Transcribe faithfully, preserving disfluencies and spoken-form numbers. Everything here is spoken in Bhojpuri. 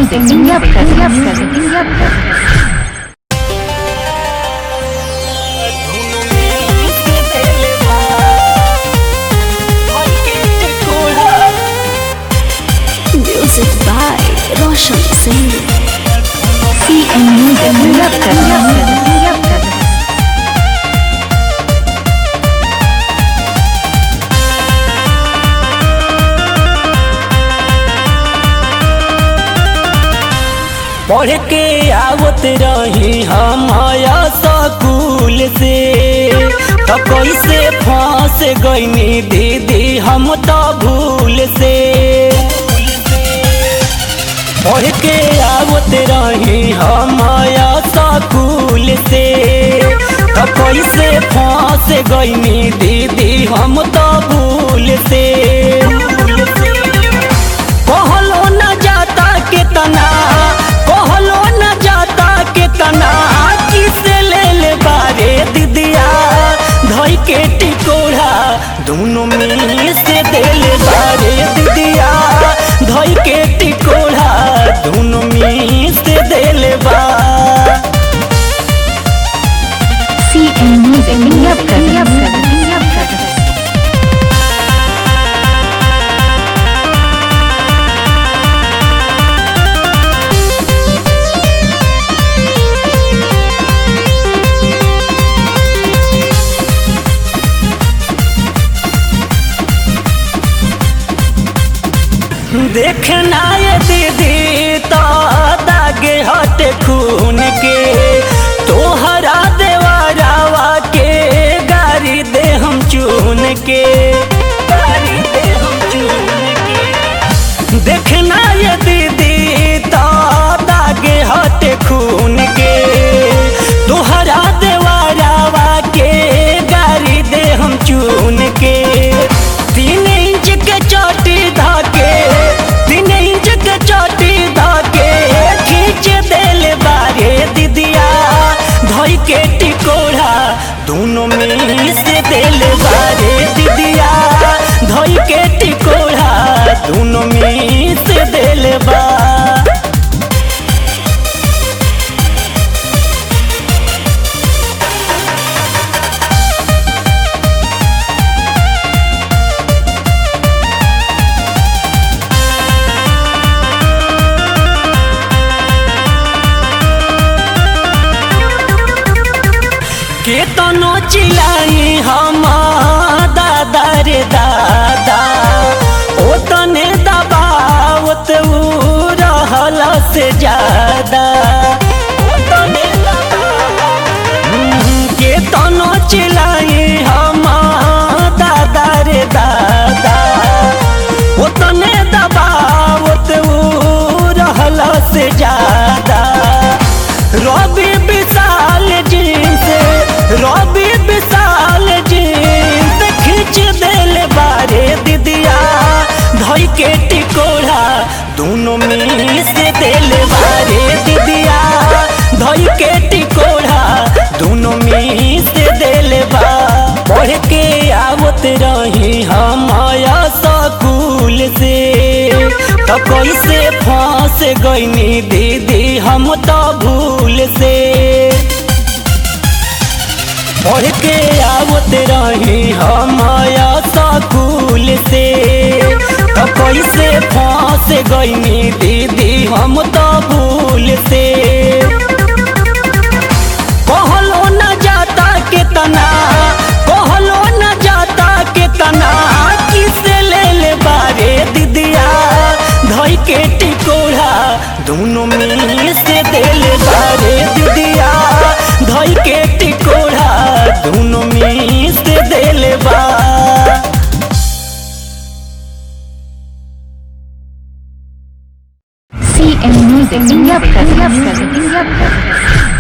music in your presence, your presence, in your presence. Music by Roshan Singh. C N music in your presence, your presence, in your presence. पढ़ के आवत रही हम स्कूल से तो कैसे फंस गईनी दीदी हम तो भूल से। पढ़ के आवत रही हम स्कूल से तो कैसे फंस गईनी दीदी हम तो भूल से। कहलो न जाता कितना कहलो न जाता कितना किसे ले ले बारे दीदिया धोई के टिकोड़ा दोनों में से दे ले बारे दीदिया धोई के टिकोड़ा दोनों में से दे ले बा। C N music in your presence, your presence, in your presence. देखना ये दीदी तो दागे हट खून के तोहरा देवरावा के गारी दे हम चून के गारी दे हम चून के। देखना ये दीदी तो दागे हट खून के तोहरा देवरावा के गारी दे हम चून के। तीन इंच के चोटी धाके तीन इंच के चोटी धाके खींच देले बारे दीदिया धोई के टिकोड़ा दोनों में से देले बारे दीदिया धोई के टिकोड़ा दोनों में से देले बा। केतनो चिलाई हम दादा रे दादा ओतने दबावत उ रहल से ज्यादा ओतने केतनो चिलाई हम दादा रे दादा ओतने दबावत उ रहल से ज्यादा। रवि विशाल जींस रवि विशाल जींस खींच देले बारे दीदिया धोई के टिकोड़ा दोनों में से देले बारे दीदिया धोई के टिकोड़ा दोनों में से देले बा। पढ़ के आवत रही हम स्कूल से तो कैसे फंस गईनी दीदी हम तो भूल से। पढ़ के आवत रही हम स्कूल से तो कैसे फंस गईनी दीदी हम तो भूल से। कहलो न जाता कितना कहलो न जाता कितना किसे ले ले बारे दीदिया धोई के टिकोड़ा दोनों में से देले बारे दीदिया धोई के टिकोड़ा दोनों में से देले बा। C N music in your presence, your presence, in your presence.